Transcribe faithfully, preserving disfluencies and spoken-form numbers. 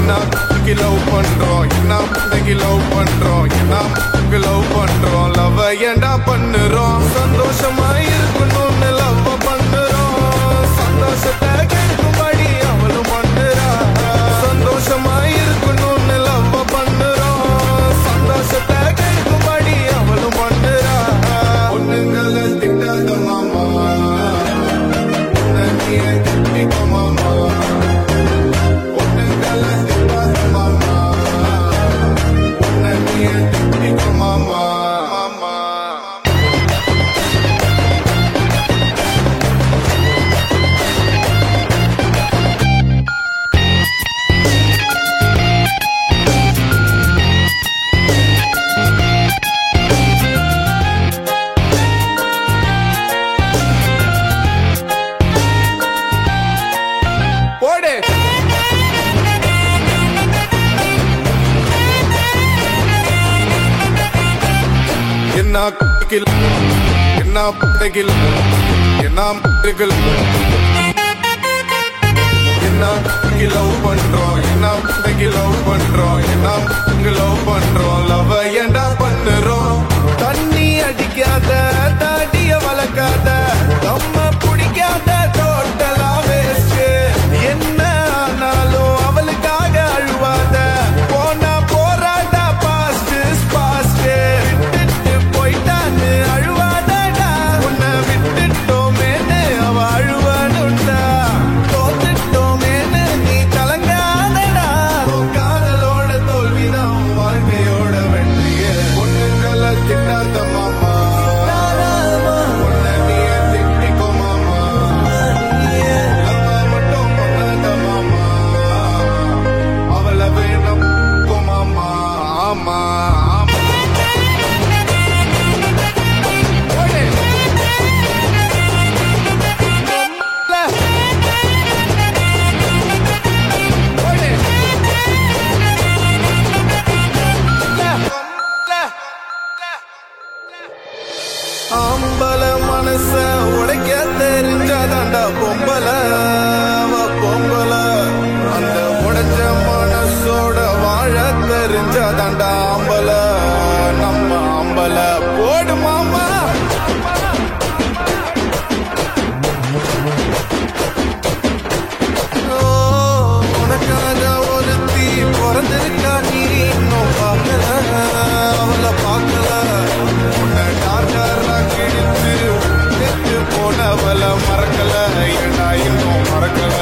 love பண்றோம் என்ன love பண்றோம் என்ன லவ் பண்றோம் லவ் ஏண்டா பண்ணுறோம் சந்தோஷமா இருக்கணும்னு லவ் பண்ணுறோம் சந்தோஷத்தை கேட்கும்படி அவளும் பண்ணுறா சந்தோஷமா இருக்கணும்னு லவ் பண்ணுறோம் சந்தோஷத்தை கேட்கும்படி அவளும் பண்ணுறா பொண்ணுங்களை திட்டாத மாமா உன்னையே திட்டிக்க மாமா என்ன கில் என்ன பட்டகில் என்ன மட்டகில் என்ன லவ் பண்றோம் என்ன பட்டகில் லவ் பண்றோம் என்ன லவ் பண்றோம் லவ் ஏண்டா பண்ணுறோம் தண்ணி அடிக்காத தாடிய வளர்க்காத நம்ம பிடிக்காத டோட்டலா வேஸ்ட் என்ன ஆனாலும் அவளுக்காக அழுவாத போனா போராட்டா பாஸ்ட் பாஸ்ட் போயிட்டான்னு அழுவாதடா உன்னை விட்டுட்டோமேன்னு அவ அழுவானுண்டா தோத்துட்டோமேன்னு நீ கலங்காதடா காதலோட தோல்விதான் வாழ்க்கையோட வெற்றியே பொண்ணுங்களை திட்டாத மாமா உன்னை நீயே திட்டிக்கோ மாமா அவ மட்டும் பண்ணாத மாமா அவளை வேணும் மாமா ஆமா ஆம்பல மனச உடைக்க தெரிஞ்சாதாண்டா பொம்பல அவ பொம்பல அந்த உடைச்ச மனசோட வாழ தெரிஞ்சாதாண்டா ஆம்பல நம்ம ஆம்பல போடு மாமா உனக்காக ஒருத்தி பிறந்திருக்கா நீ இன்னும் பார்க்கல அவளை பார்க்கல உன்னை டார்கரா கிழித்து போனவளை மறக்கல ஏண்டா இன்னும் மறக்கல